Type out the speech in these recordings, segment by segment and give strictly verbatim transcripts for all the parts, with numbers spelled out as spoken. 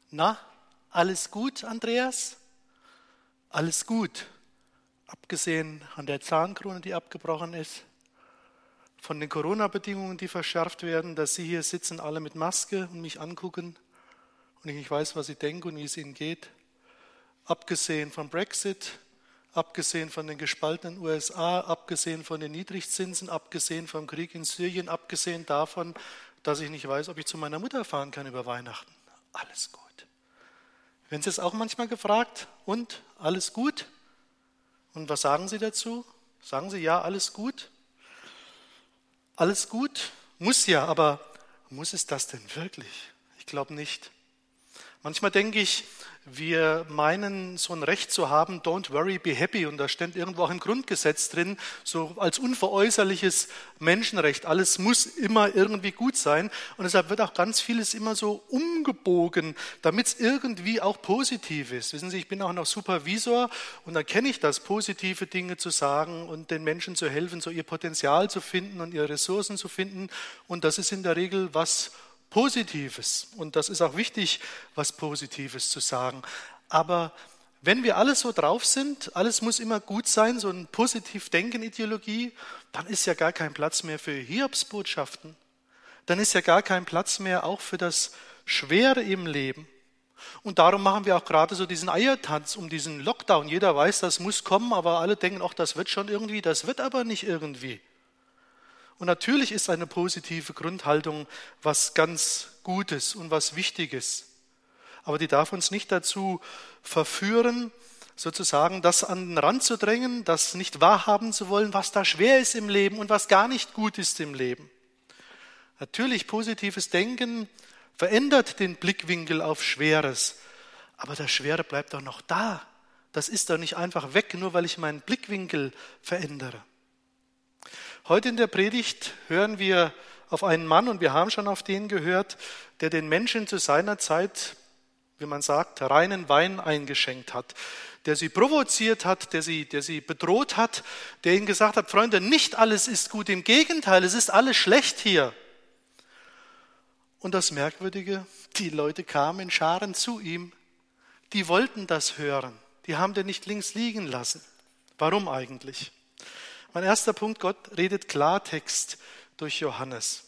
Na, alles gut, Andreas? Alles gut, abgesehen von der Zahnkrone, die abgebrochen ist, von den Corona-Bedingungen, die verschärft werden, dass Sie hier sitzen, alle mit Maske und mich angucken und ich nicht weiß, was Sie denken und wie es Ihnen geht. Abgesehen vom Brexit, abgesehen von den gespaltenen U S A, abgesehen von den Niedrigzinsen, abgesehen vom Krieg in Syrien, abgesehen davon, dass ich nicht weiß, ob ich zu meiner Mutter fahren kann über Weihnachten. Alles gut. Werden Sie es auch manchmal gefragt? Und, alles gut? Und was sagen Sie dazu? Sagen Sie, ja, alles gut? Alles gut? Muss ja, aber muss es das denn wirklich? Ich glaube nicht. Manchmal denke ich, wir meinen, so ein Recht zu haben, don't worry, be happy. Und da steht irgendwo auch im Grundgesetz drin, so als unveräußerliches Menschenrecht. Alles muss immer irgendwie gut sein. Und deshalb wird auch ganz vieles immer so umgebogen, damit es irgendwie auch positiv ist. Wissen Sie, ich bin auch noch Supervisor und da kenne ich das, positive Dinge zu sagen und den Menschen zu helfen, so ihr Potenzial zu finden und ihre Ressourcen zu finden. Und das ist in der Regel was Positives. Und das ist auch wichtig, was Positives zu sagen. Aber wenn wir alle so drauf sind, alles muss immer gut sein, so eine Positiv-Denken-Ideologie, dann ist ja gar kein Platz mehr für Hiobsbotschaften. Dann ist ja gar kein Platz mehr auch für das Schwere im Leben. Und darum machen wir auch gerade so diesen Eiertanz um diesen Lockdown. Jeder weiß, das muss kommen, aber alle denken, ach, das wird schon irgendwie, das wird aber nicht irgendwie. Und natürlich ist eine positive Grundhaltung was ganz Gutes und was Wichtiges. Aber die darf uns nicht dazu verführen, sozusagen das an den Rand zu drängen, das nicht wahrhaben zu wollen, was da schwer ist im Leben und was gar nicht gut ist im Leben. Natürlich, positives Denken verändert den Blickwinkel auf Schweres. Aber das Schwere bleibt doch noch da. Das ist doch nicht einfach weg, nur weil ich meinen Blickwinkel verändere. Heute in der Predigt hören wir auf einen Mann, und wir haben schon auf den gehört, der den Menschen zu seiner Zeit, wie man sagt, reinen Wein eingeschenkt hat, der sie provoziert hat, der sie, der sie bedroht hat, der ihnen gesagt hat, Freunde, nicht alles ist gut, im Gegenteil, es ist alles schlecht hier. Und das Merkwürdige, die Leute kamen in Scharen zu ihm, die wollten das hören, die haben den nicht links liegen lassen. Warum eigentlich? Mein erster Punkt, Gott redet Klartext durch Johannes.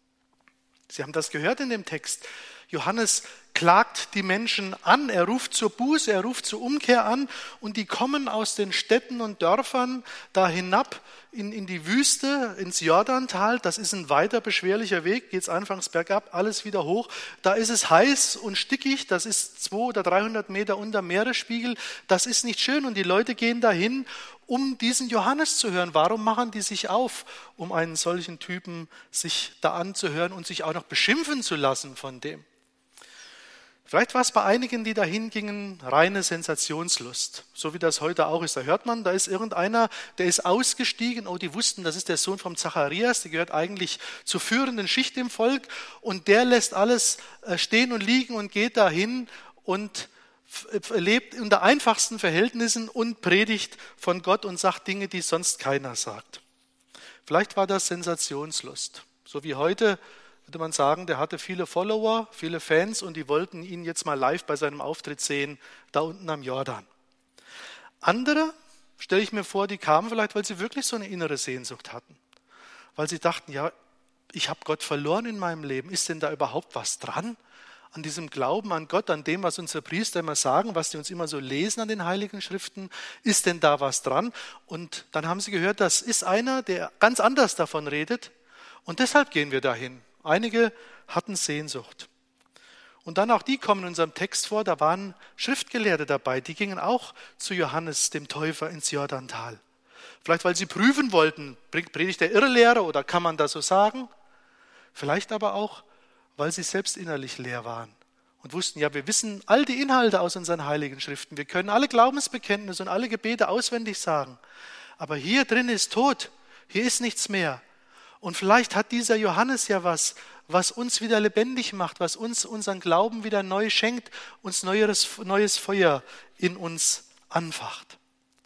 Sie haben das gehört in dem Text. Johannes klagt die Menschen an, er ruft zur Buße, er ruft zur Umkehr an und die kommen aus den Städten und Dörfern da hinab in, in die Wüste, ins Jordantal. Das ist ein weiter beschwerlicher Weg, geht es anfangs bergab, alles wieder hoch. Da ist es heiß und stickig, das ist zweihundert oder dreihundert Meter unter Meeresspiegel. Das ist nicht schön und die Leute gehen dahin, um diesen Johannes zu hören. Warum machen die sich auf, um einen solchen Typen sich da anzuhören und sich auch noch beschimpfen zu lassen von dem? Vielleicht war es bei einigen, die dahin gingen, reine Sensationslust, so wie das heute auch ist. Da hört man, da ist irgendeiner, der ist ausgestiegen, oh, die wussten, das ist der Sohn vom Zacharias, der gehört eigentlich zur führenden Schicht im Volk und der lässt alles stehen und liegen und geht dahin und lebt unter einfachsten Verhältnissen und predigt von Gott und sagt Dinge, die sonst keiner sagt. Vielleicht war das Sensationslust, so wie heute würde man sagen, der hatte viele Follower, viele Fans und die wollten ihn jetzt mal live bei seinem Auftritt sehen, da unten am Jordan. Andere, stelle ich mir vor, die kamen vielleicht, weil sie wirklich so eine innere Sehnsucht hatten. Weil sie dachten, ja, ich habe Gott verloren in meinem Leben. Ist denn da überhaupt was dran? An diesem Glauben an Gott, an dem, was unsere Priester immer sagen, was die uns immer so lesen an den Heiligen Schriften, ist denn da was dran? Und dann haben sie gehört, das ist einer, der ganz anders davon redet und deshalb gehen wir dahin. Einige hatten Sehnsucht. Und dann auch die kommen in unserem Text vor, da waren Schriftgelehrte dabei, die gingen auch zu Johannes dem Täufer ins Jordantal. Vielleicht weil sie prüfen wollten, predigt der Irrlehrer oder kann man das so sagen? Vielleicht aber auch, weil sie selbst innerlich leer waren und wussten, ja, wir wissen all die Inhalte aus unseren Heiligen Schriften, wir können alle Glaubensbekenntnisse und alle Gebete auswendig sagen, aber hier drin ist Tod, hier ist nichts mehr. Und vielleicht hat dieser Johannes ja was, was uns wieder lebendig macht, was uns unseren Glauben wieder neu schenkt, uns neues, neues Feuer in uns anfacht.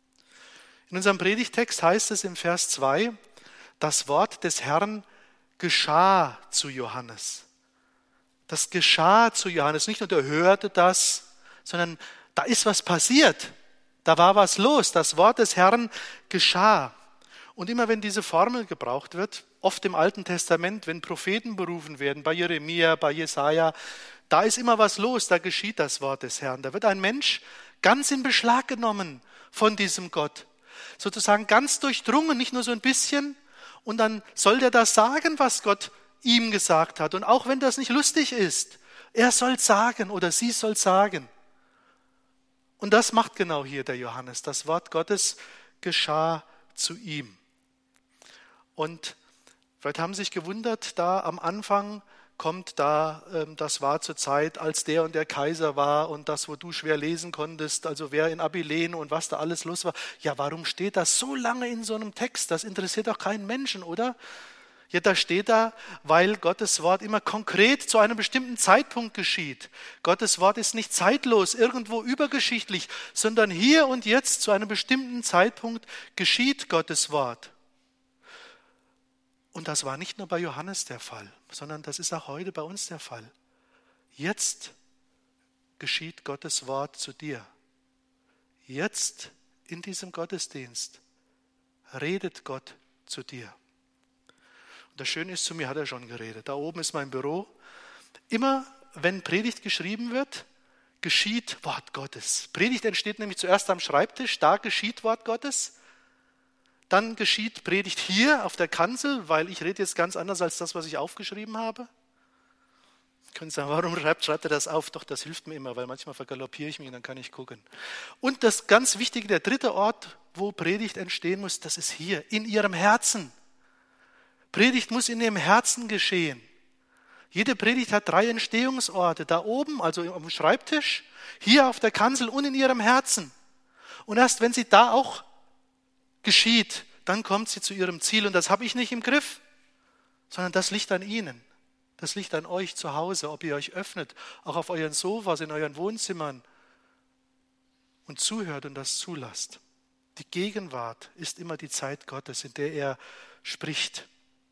In unserem Predigtext heißt es im Vers zwei, das Wort des Herrn geschah zu Johannes. Das geschah zu Johannes. Nicht nur der hörte das, sondern da ist was passiert. Da war was los. Das Wort des Herrn geschah. Und immer wenn diese Formel gebraucht wird, oft im Alten Testament, wenn Propheten berufen werden, bei Jeremia, bei Jesaja, da ist immer was los, da geschieht das Wort des Herrn. Da wird ein Mensch ganz in Beschlag genommen von diesem Gott. Sozusagen ganz durchdrungen, nicht nur so ein bisschen. Und dann soll der das sagen, was Gott ihm gesagt hat. Und auch wenn das nicht lustig ist, er soll sagen oder sie soll sagen. Und das macht genau hier der Johannes. Das Wort Gottes geschah zu ihm. Und vielleicht haben Sie sich gewundert, da am Anfang kommt da, ähm, das war zur Zeit, als der und der Kaiser war und das, wo du schwer lesen konntest, also wer in Abilene und was da alles los war. Ja, warum steht das so lange in so einem Text? Das interessiert doch keinen Menschen, oder? Ja, da steht da, weil Gottes Wort immer konkret zu einem bestimmten Zeitpunkt geschieht. Gottes Wort ist nicht zeitlos, irgendwo übergeschichtlich, sondern hier und jetzt zu einem bestimmten Zeitpunkt geschieht Gottes Wort. Und das war nicht nur bei Johannes der Fall, sondern das ist auch heute bei uns der Fall. Jetzt geschieht Gottes Wort zu dir. Jetzt in diesem Gottesdienst redet Gott zu dir. Und das Schöne ist, zu mir hat er schon geredet. Da oben ist mein Büro. Immer wenn Predigt geschrieben wird, geschieht Wort Gottes. Predigt entsteht nämlich zuerst am Schreibtisch, da geschieht Wort Gottes. Dann geschieht Predigt hier auf der Kanzel, weil ich rede jetzt ganz anders als das, was ich aufgeschrieben habe. Sie können sagen, warum schreibt, schreibt er das auf? Doch, das hilft mir immer, weil manchmal vergaloppiere ich mich und dann kann ich gucken. Und das ganz Wichtige, der dritte Ort, wo Predigt entstehen muss, das ist hier, in Ihrem Herzen. Predigt muss in Ihrem Herzen geschehen. Jede Predigt hat drei Entstehungsorte. Da oben, also am Schreibtisch, hier auf der Kanzel und in Ihrem Herzen. Und erst wenn sie da auch geschieht, dann kommt sie zu ihrem Ziel. Und das habe ich nicht im Griff, sondern das liegt an Ihnen. Das liegt an euch zu Hause, ob ihr euch öffnet, auch auf euren Sofas, in euren Wohnzimmern und zuhört und das zulasst. Die Gegenwart ist immer die Zeit Gottes, in der er spricht.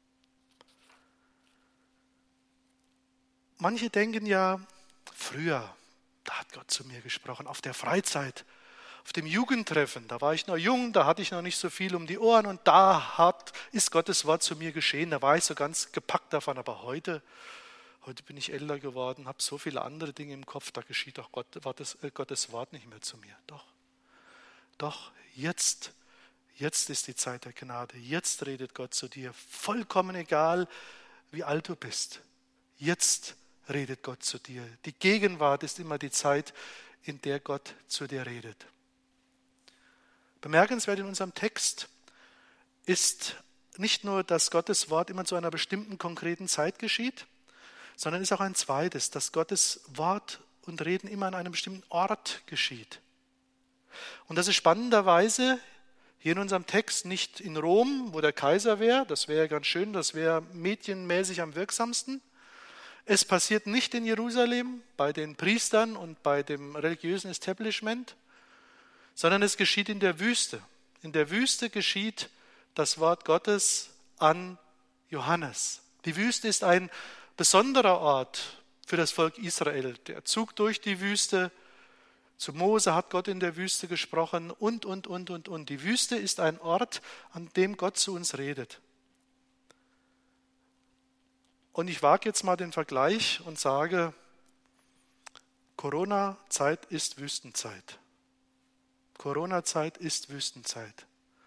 Manche denken ja, früher, da hat Gott zu mir gesprochen, auf der Freizeit, auf dem Jugendtreffen, da war ich noch jung, da hatte ich noch nicht so viel um die Ohren und da hat, ist Gottes Wort zu mir geschehen, da war ich so ganz gepackt davon, aber heute, heute bin ich älter geworden, habe so viele andere Dinge im Kopf, da geschieht auch Gott, Gottes, äh, Gottes Wort nicht mehr zu mir. Doch, doch, jetzt, jetzt ist die Zeit der Gnade, jetzt redet Gott zu dir, vollkommen egal, wie alt du bist, jetzt redet Gott zu dir. Die Gegenwart ist immer die Zeit, in der Gott zu dir redet. Bemerkenswert in unserem Text ist nicht nur, dass Gottes Wort immer zu einer bestimmten konkreten Zeit geschieht, sondern ist auch ein zweites, dass Gottes Wort und Reden immer an einem bestimmten Ort geschieht. Und das ist spannenderweise hier in unserem Text nicht in Rom, wo der Kaiser wäre, das wäre ganz schön, das wäre medienmäßig am wirksamsten. Es passiert nicht in Jerusalem bei den Priestern und bei dem religiösen Establishment, sondern es geschieht in der Wüste. In der Wüste geschieht das Wort Gottes an Johannes. Die Wüste ist ein besonderer Ort für das Volk Israel. Der Zug durch die Wüste, zu Mose hat Gott in der Wüste gesprochen und, und, und, und, und. Die Wüste ist ein Ort, an dem Gott zu uns redet. Und ich wage jetzt mal den Vergleich und sage, Corona-Zeit ist Wüstenzeit. Corona-Zeit ist Wüstenzeit.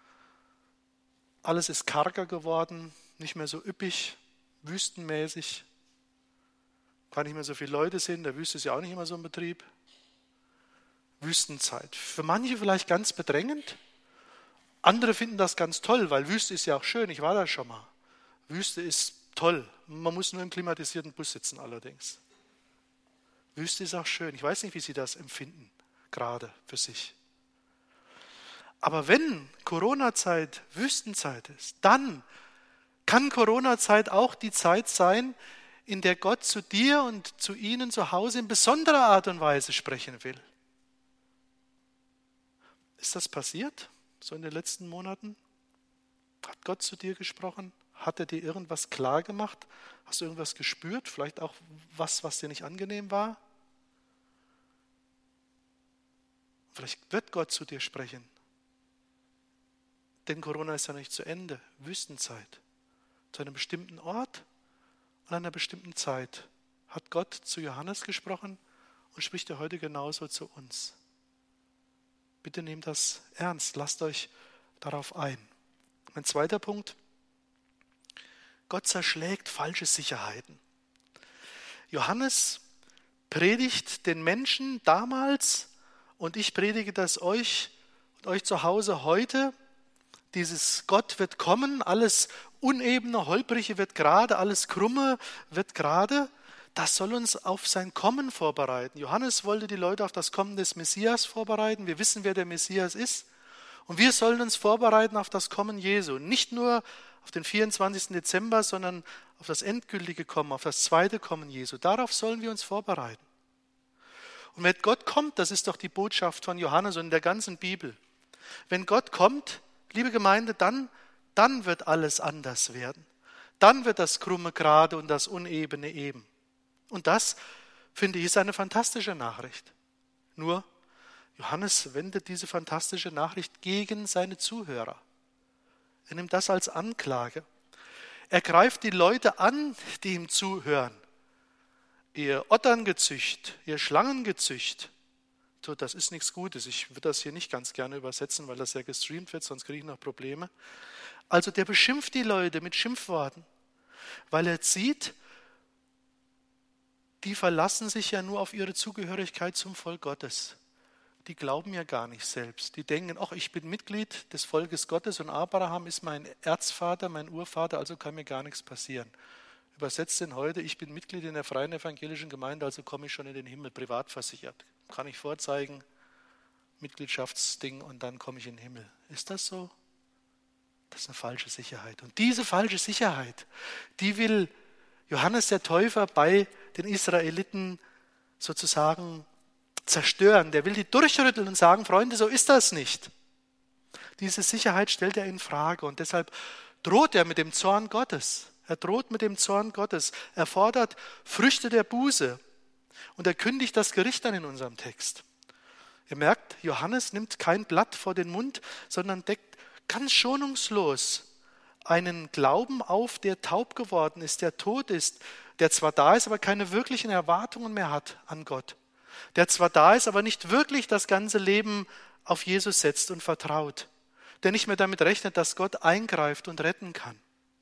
Alles ist karger geworden, nicht mehr so üppig, wüstenmäßig. Gar nicht mehr so viele Leute sind, der Wüste ist ja auch nicht immer so ein Betrieb. Wüstenzeit. Für manche vielleicht ganz bedrängend, andere finden das ganz toll, weil Wüste ist ja auch schön, ich war da schon mal. Wüste ist toll, man muss nur im klimatisierten Bus sitzen allerdings. Wüste ist auch schön, ich weiß nicht, wie Sie das empfinden, gerade für sich. Aber wenn Corona-Zeit Wüstenzeit ist, dann kann Corona-Zeit auch die Zeit sein, in der Gott zu dir und zu Ihnen zu Hause in besonderer Art und Weise sprechen will. Ist das passiert, so in den letzten Monaten? Hat Gott zu dir gesprochen? Hat er dir irgendwas klar gemacht? Hast du irgendwas gespürt? Vielleicht auch was, was dir nicht angenehm war? Vielleicht wird Gott zu dir sprechen. Denn Corona ist ja nicht zu Ende. Wüstenzeit. Zu einem bestimmten Ort, an einer bestimmten Zeit hat Gott zu Johannes gesprochen und spricht er heute genauso zu uns. Bitte nehmt das ernst, lasst euch darauf ein. Mein zweiter Punkt: Gott zerschlägt falsche Sicherheiten. Johannes predigt den Menschen damals, und ich predige das euch und euch zu Hause heute, dieses Gott wird kommen, alles Unebene, Holprige wird gerade, alles Krumme wird gerade. Das soll uns auf sein Kommen vorbereiten. Johannes wollte die Leute auf das Kommen des Messias vorbereiten. Wir wissen, wer der Messias ist. Und wir sollen uns vorbereiten auf das Kommen Jesu. Nicht nur auf den vierundzwanzigsten Dezember, sondern auf das endgültige Kommen, auf das zweite Kommen Jesu. Darauf sollen wir uns vorbereiten. Und wenn Gott kommt, das ist doch die Botschaft von Johannes und in der ganzen Bibel. Wenn Gott kommt, liebe Gemeinde, dann, dann wird alles anders werden. Dann wird das Krumme gerade und das Unebene eben. Und das, finde ich, ist eine fantastische Nachricht. Nur, Johannes wendet diese fantastische Nachricht gegen seine Zuhörer. Er nimmt das als Anklage. Er greift die Leute an, die ihm zuhören. Ihr Otterngezücht, ihr Schlangengezücht. So, das ist nichts Gutes. Ich würde das hier nicht ganz gerne übersetzen, weil das ja gestreamt wird, sonst kriege ich noch Probleme. Also der beschimpft die Leute mit Schimpfworten, weil er sieht, die verlassen sich ja nur auf ihre Zugehörigkeit zum Volk Gottes. Die glauben ja gar nicht selbst. Die denken, ach, ich bin Mitglied des Volkes Gottes und Abraham ist mein Erzvater, mein Urvater, also kann mir gar nichts passieren. Übersetzt denn heute, ich bin Mitglied in der Freien Evangelischen Gemeinde, also komme ich schon in den Himmel, privat versichert. Kann ich vorzeigen, Mitgliedschaftsding, und dann komme ich in den Himmel. Ist das so? Das ist eine falsche Sicherheit. Und diese falsche Sicherheit, die will Johannes der Täufer bei den Israeliten sozusagen zerstören. Der will die durchrütteln und sagen, Freunde, so ist das nicht. Diese Sicherheit stellt er in Frage und deshalb droht er mit dem Zorn Gottes. Er droht mit dem Zorn Gottes. Er fordert Früchte der Buße und er kündigt das Gericht an in unserem Text. Ihr merkt, Johannes nimmt kein Blatt vor den Mund, sondern deckt ganz schonungslos einen Glauben auf, der taub geworden ist, der tot ist, der zwar da ist, aber keine wirklichen Erwartungen mehr hat an Gott. Der zwar da ist, aber nicht wirklich das ganze Leben auf Jesus setzt und vertraut. Der nicht mehr damit rechnet, dass Gott eingreift und retten kann.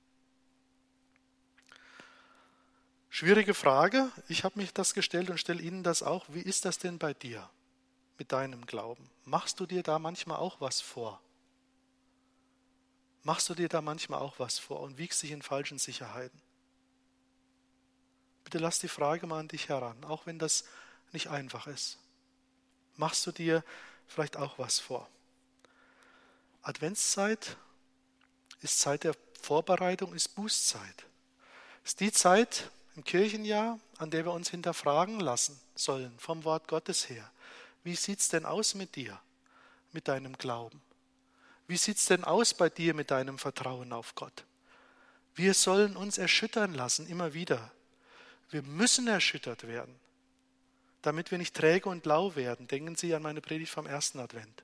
Schwierige Frage. Ich habe mich das gestellt und stelle Ihnen das auch. Wie ist das denn bei dir mit deinem Glauben? Machst du dir da manchmal auch was vor? Machst du dir da manchmal auch was vor und wiegst dich in falschen Sicherheiten? Bitte lass die Frage mal an dich heran, auch wenn das nicht einfach ist. Machst du dir vielleicht auch was vor? Adventszeit ist Zeit der Vorbereitung, ist Bußzeit. Ist die Zeit im Kirchenjahr, an der wir uns hinterfragen lassen sollen, vom Wort Gottes her. Wie sieht es denn aus mit dir, mit deinem Glauben? Wie sieht es denn aus bei dir mit deinem Vertrauen auf Gott? Wir sollen uns erschüttern lassen, immer wieder. Wir müssen erschüttert werden, damit wir nicht träge und lau werden. Denken Sie an meine Predigt vom ersten Advent.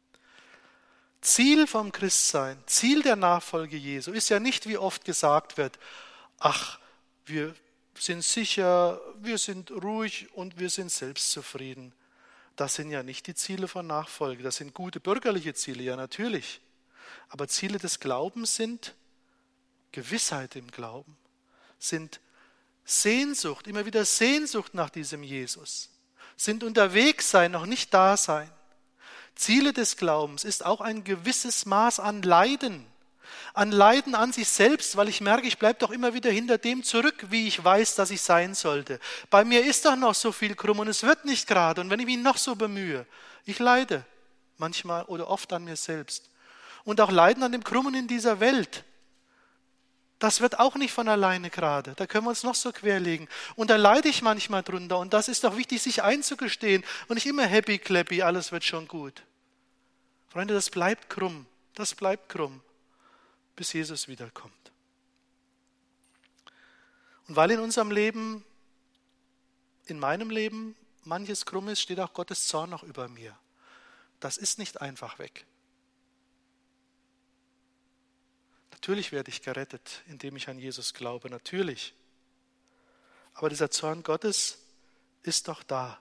Ziel vom Christsein, Ziel der Nachfolge Jesu ist ja nicht, wie oft gesagt wird, ach, wir sind sicher, wir sind ruhig und wir sind selbstzufrieden. Das sind ja nicht die Ziele von Nachfolge, das sind gute bürgerliche Ziele, ja natürlich. Aber Ziele des Glaubens sind Gewissheit im Glauben, sind Sehnsucht, immer wieder Sehnsucht nach diesem Jesus, sind unterwegs sein, noch nicht da sein. Ziele des Glaubens ist auch ein gewisses Maß an Leiden, an Leiden an sich selbst, weil ich merke, ich bleibe doch immer wieder hinter dem zurück, wie ich weiß, dass ich sein sollte. Bei mir ist doch noch so viel krumm und es wird nicht gerade. Und wenn ich mich noch so bemühe, ich leide manchmal oder oft an mir selbst. Und auch Leiden an dem Krummen in dieser Welt. Das wird auch nicht von alleine gerade. Da können wir uns noch so querlegen. Und da leide ich manchmal drunter. Und das ist doch wichtig, sich einzugestehen. Und nicht immer happy, clappy, alles wird schon gut. Freunde, das bleibt krumm. Das bleibt krumm, bis Jesus wiederkommt. Und weil in unserem Leben, in meinem Leben, manches krumm ist, steht auch Gottes Zorn noch über mir. Das ist nicht einfach weg. Natürlich werde ich gerettet, indem ich an Jesus glaube, natürlich. Aber dieser Zorn Gottes ist doch da.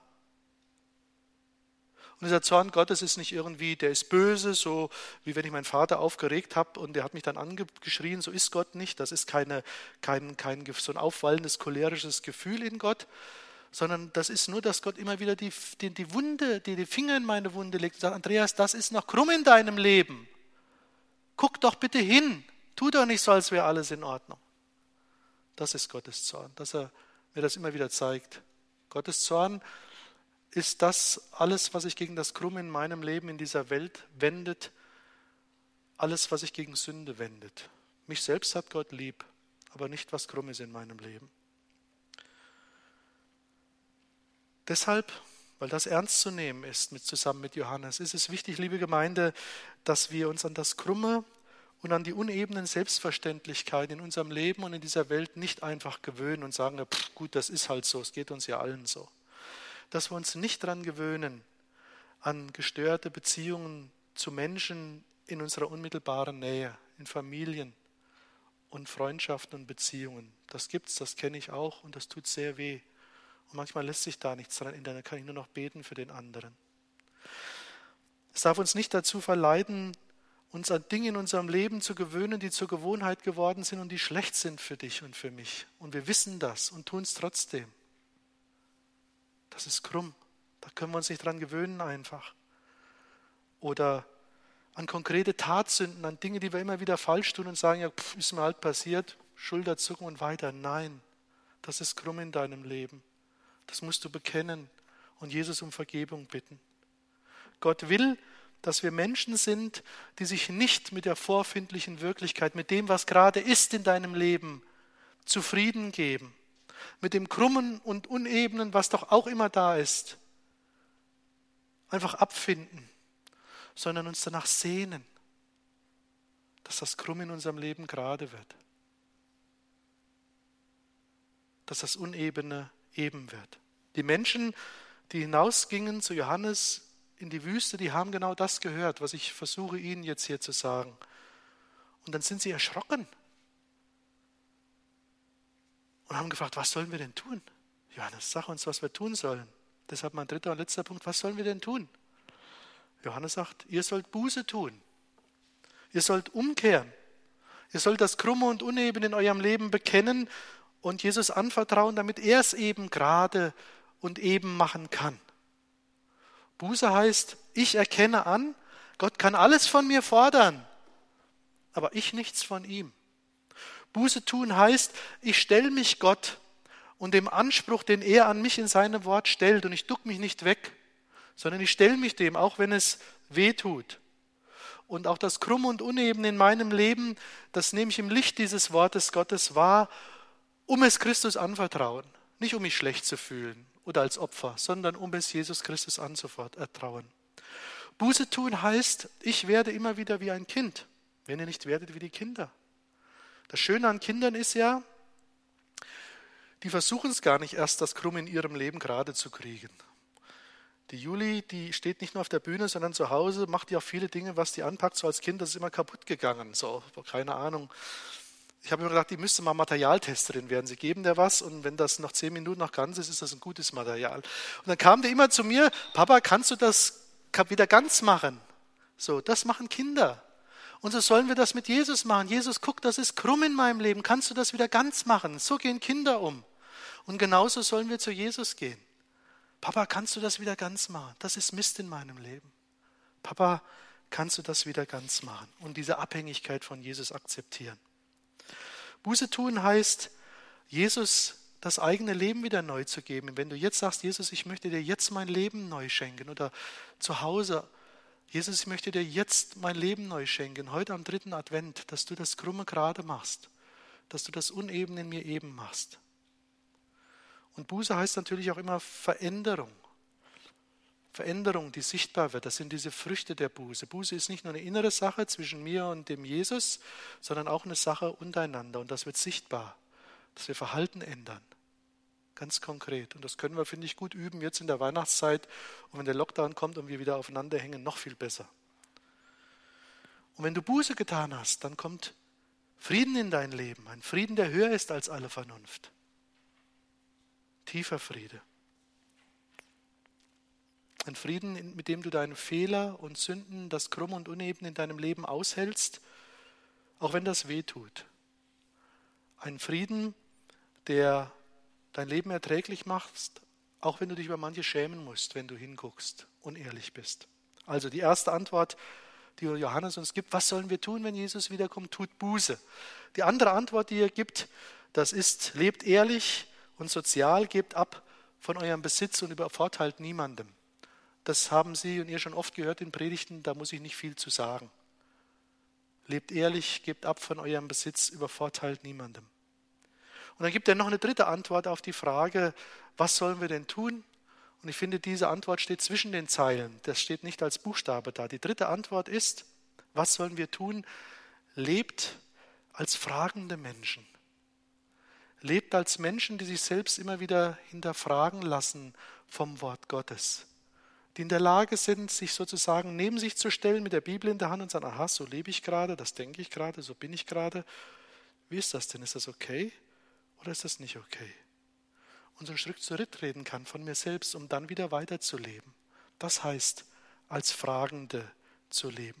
Und dieser Zorn Gottes ist nicht irgendwie, der ist böse, so wie wenn ich meinen Vater aufgeregt habe und der hat mich dann angeschrien, so ist Gott nicht. Das ist keine, kein, kein so ein aufwallendes, cholerisches Gefühl in Gott, sondern das ist nur, dass Gott immer wieder die, die, die Wunde, die, die Finger in meine Wunde legt und sagt, Andreas, das ist noch krumm in deinem Leben. Guck doch bitte hin. Tu doch nicht so, als wäre alles in Ordnung. Das ist Gottes Zorn, dass er mir das immer wieder zeigt. Gottes Zorn ist das alles, was sich gegen das Krumme in meinem Leben in dieser Welt wendet, alles, was sich gegen Sünde wendet. Mich selbst hat Gott lieb, aber nicht, was krumm ist in meinem Leben. Deshalb, weil das ernst zu nehmen ist, mit, zusammen mit Johannes, ist es wichtig, liebe Gemeinde, dass wir uns an das Krumme und an die unebenen Selbstverständlichkeiten in unserem Leben und in dieser Welt nicht einfach gewöhnen und sagen, pff, gut, das ist halt so, es geht uns ja allen so. Dass wir uns nicht daran gewöhnen, an gestörte Beziehungen zu Menschen in unserer unmittelbaren Nähe, in Familien und Freundschaften und Beziehungen. Das gibt's, das kenne ich auch und das tut sehr weh. Und manchmal lässt sich da nichts dran ändern, da kann ich nur noch beten für den anderen. Es darf uns nicht dazu verleiten, uns an Dinge in unserem Leben zu gewöhnen, die zur Gewohnheit geworden sind und die schlecht sind für dich und für mich. Und wir wissen das und tun es trotzdem. Das ist krumm. Da können wir uns nicht dran gewöhnen einfach. Oder an konkrete Tatsünden, an Dinge, die wir immer wieder falsch tun und sagen, ja, pff, ist mir halt passiert, Schulterzucken und weiter. Nein, das ist krumm in deinem Leben. Das musst du bekennen und Jesus um Vergebung bitten. Gott will, dass wir Menschen sind, die sich nicht mit der vorfindlichen Wirklichkeit, mit dem, was gerade ist in deinem Leben, zufrieden geben. Mit dem Krummen und Unebenen, was doch auch immer da ist, einfach abfinden, sondern uns danach sehnen, dass das Krumm in unserem Leben gerade wird, dass das Unebene eben wird. Die Menschen, die hinausgingen zu Johannes in die Wüste, die haben genau das gehört, was ich versuche Ihnen jetzt hier zu sagen. Und dann sind sie erschrocken und haben gefragt, was sollen wir denn tun? Johannes, sag uns, was wir tun sollen. Deshalb mein dritter und letzter Punkt, was sollen wir denn tun? Johannes sagt, ihr sollt Buße tun. Ihr sollt umkehren. Ihr sollt das Krumme und Unebene in eurem Leben bekennen und Jesus anvertrauen, damit er es eben gerade und eben machen kann. Buße heißt, ich erkenne an, Gott kann alles von mir fordern, aber ich nichts von ihm. Buße tun heißt, ich stelle mich Gott und dem Anspruch, den er an mich in seinem Wort stellt, und ich duck mich nicht weg, sondern ich stelle mich dem, auch wenn es weh tut. Und auch das Krumme und Unebene in meinem Leben, das nehme ich im Licht dieses Wortes Gottes wahr, um es Christus anvertrauen. Nicht um mich schlecht zu fühlen oder als Opfer, sondern um es Jesus Christus anzuvertrauen. Buße tun heißt, ich werde immer wieder wie ein Kind, wenn ihr nicht werdet wie die Kinder. Das Schöne an Kindern ist ja, die versuchen es gar nicht erst, das Krumme in ihrem Leben gerade zu kriegen. Die Juli, die steht nicht nur auf der Bühne, sondern zu Hause, macht ja auch viele Dinge, was die anpackt, so als Kind, das ist immer kaputt gegangen. So, keine Ahnung. Ich habe mir gedacht, die müsste mal Materialtesterin werden. Sie geben der was und wenn das nach zehn Minuten noch ganz ist, ist das ein gutes Material. Und dann kam der immer zu mir, Papa, kannst du das wieder ganz machen? So, das machen Kinder. Und so sollen wir das mit Jesus machen. Jesus, guck, das ist krumm in meinem Leben. Kannst du das wieder ganz machen? So gehen Kinder um. Und genauso sollen wir zu Jesus gehen. Papa, kannst du das wieder ganz machen? Das ist Mist in meinem Leben. Papa, kannst du das wieder ganz machen? Und diese Abhängigkeit von Jesus akzeptieren. Buße tun heißt, Jesus das eigene Leben wieder neu zu geben. Wenn du jetzt sagst, Jesus, ich möchte dir jetzt mein Leben neu schenken, oder zu Hause, Jesus, ich möchte dir jetzt mein Leben neu schenken, heute am dritten Advent, dass du das Krumme gerade machst, dass du das Unebene in mir eben machst. Und Buße heißt natürlich auch immer Veränderung. Veränderung, die sichtbar wird, das sind diese Früchte der Buße. Buße ist nicht nur eine innere Sache zwischen mir und dem Jesus, sondern auch eine Sache untereinander und das wird sichtbar. dass wir Verhalten ändern. Ganz konkret. Und das können wir, finde ich, gut üben jetzt in der Weihnachtszeit. Und wenn der Lockdown kommt und wir wieder aufeinander hängen, noch viel besser. Und wenn du Buße getan hast, dann kommt Frieden in dein Leben. Ein Frieden, der höher ist als alle Vernunft. Tiefer Friede. Ein Frieden, mit dem du deine Fehler und Sünden, das Krumm und Uneben in deinem Leben aushältst, auch wenn das weh tut. Ein Frieden, der dein Leben erträglich macht, auch wenn du dich über manche schämen musst, wenn du hinguckst und ehrlich bist. Also die erste Antwort, die Johannes uns gibt: Was sollen wir tun, wenn Jesus wiederkommt? Tut Buße. Die andere Antwort, die er gibt, das ist: Lebt ehrlich und sozial, gebt ab von eurem Besitz und übervorteilt niemandem. Das haben Sie und ihr schon oft gehört in Predigten, da muss ich nicht viel zu sagen. Lebt ehrlich, gebt ab von eurem Besitz, übervorteilt niemandem. Und dann gibt er noch eine dritte Antwort auf die Frage: Was sollen wir denn tun? Und ich finde, diese Antwort steht zwischen den Zeilen. Das steht nicht als Buchstabe da. Die dritte Antwort ist: Was sollen wir tun? Lebt als fragende Menschen. Lebt als Menschen, die sich selbst immer wieder hinterfragen lassen vom Wort Gottes. Die in der Lage sind, sich sozusagen neben sich zu stellen mit der Bibel in der Hand und sagen: Aha, so lebe ich gerade, das denke ich gerade, so bin ich gerade. Wie ist das denn? Ist das okay oder ist das nicht okay? Und so einen Schritt zurücktreten kann von mir selbst, um dann wieder weiterzuleben. Das heißt, als Fragende zu leben.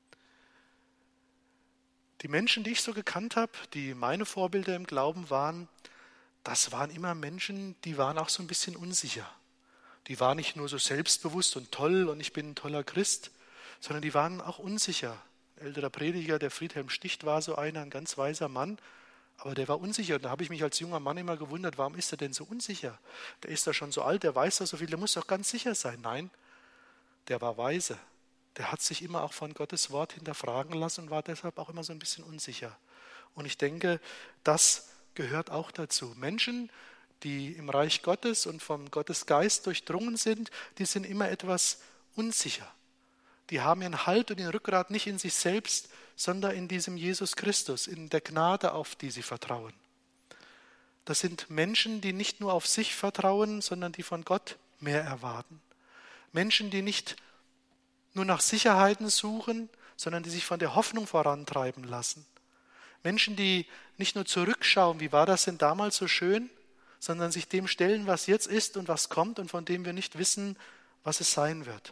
Die Menschen, die ich so gekannt habe, die meine Vorbilder im Glauben waren, das waren immer Menschen, die waren auch so ein bisschen unsicher. Die waren nicht nur so selbstbewusst und toll und ich bin ein toller Christ, sondern die waren auch unsicher. Ein älterer Prediger, der Friedhelm Sticht, war so einer, ein ganz weiser Mann, aber der war unsicher. Und da habe ich mich als junger Mann immer gewundert, warum ist er denn so unsicher? Der ist doch schon so alt, der weiß doch so viel, der muss doch ganz sicher sein. Nein, der war weise. Der hat sich immer auch von Gottes Wort hinterfragen lassen und war deshalb auch immer so ein bisschen unsicher. Und ich denke, das gehört auch dazu. Menschen, die im Reich Gottes und vom Gottesgeist durchdrungen sind, die sind immer etwas unsicher. Die haben ihren Halt und ihren Rückgrat nicht in sich selbst, sondern in diesem Jesus Christus, in der Gnade, auf die sie vertrauen. Das sind Menschen, die nicht nur auf sich vertrauen, sondern die von Gott mehr erwarten. Menschen, die nicht nur nach Sicherheiten suchen, sondern die sich von der Hoffnung vorantreiben lassen. Menschen, die nicht nur zurückschauen, wie war das denn damals so schön, sondern sich dem stellen, was jetzt ist und was kommt und von dem wir nicht wissen, was es sein wird.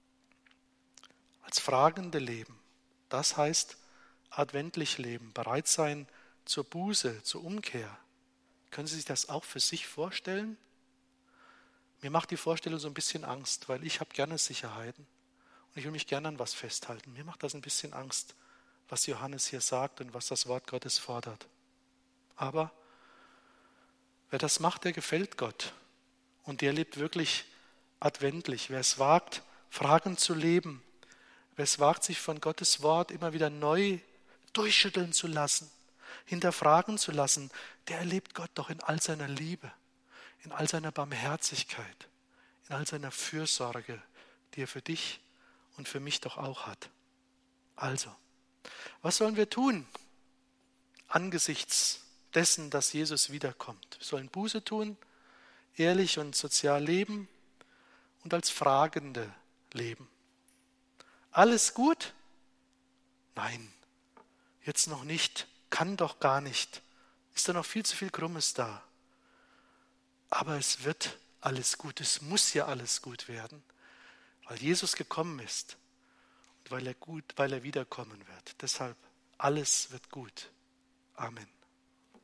Als Fragende leben, das heißt adventlich leben, bereit sein zur Buße, zur Umkehr. Können Sie sich das auch für sich vorstellen? Mir macht die Vorstellung so ein bisschen Angst, weil ich habe gerne Sicherheiten und ich will mich gerne an was festhalten. Mir macht das ein bisschen Angst, was Johannes hier sagt und was das Wort Gottes fordert. Aber wer das macht, der gefällt Gott und der lebt wirklich adventlich. Wer es wagt, fragend zu leben, wer es wagt, sich von Gottes Wort immer wieder neu durchschütteln zu lassen, hinterfragen zu lassen, der erlebt Gott doch in all seiner Liebe, in all seiner Barmherzigkeit, in all seiner Fürsorge, die er für dich und für mich doch auch hat. Also, was sollen wir tun angesichts dessen, dass Jesus wiederkommt? Wir sollen Buße tun, ehrlich und sozial leben und als Fragende leben. Alles gut? Nein, jetzt noch nicht, kann doch gar nicht. Ist da noch viel zu viel Krummes da. Aber es wird alles gut, es muss ja alles gut werden, weil Jesus gekommen ist und weil er gut, weil er wiederkommen wird. Deshalb, alles wird gut. Amen.